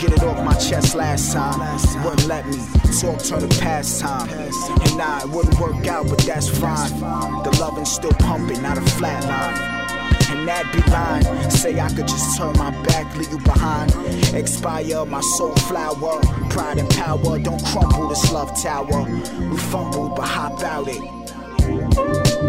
get it off my chest last time. Wouldn't let me talk, turn to pastime. And nah, it wouldn't work out, but that's fine. The loving's still pumping, not a flat line. And that be lying. Say I could just turn my back, leave you behind. Expire my soul flower. Pride and power, don't crumble this love tower. We fumble, but hop out it.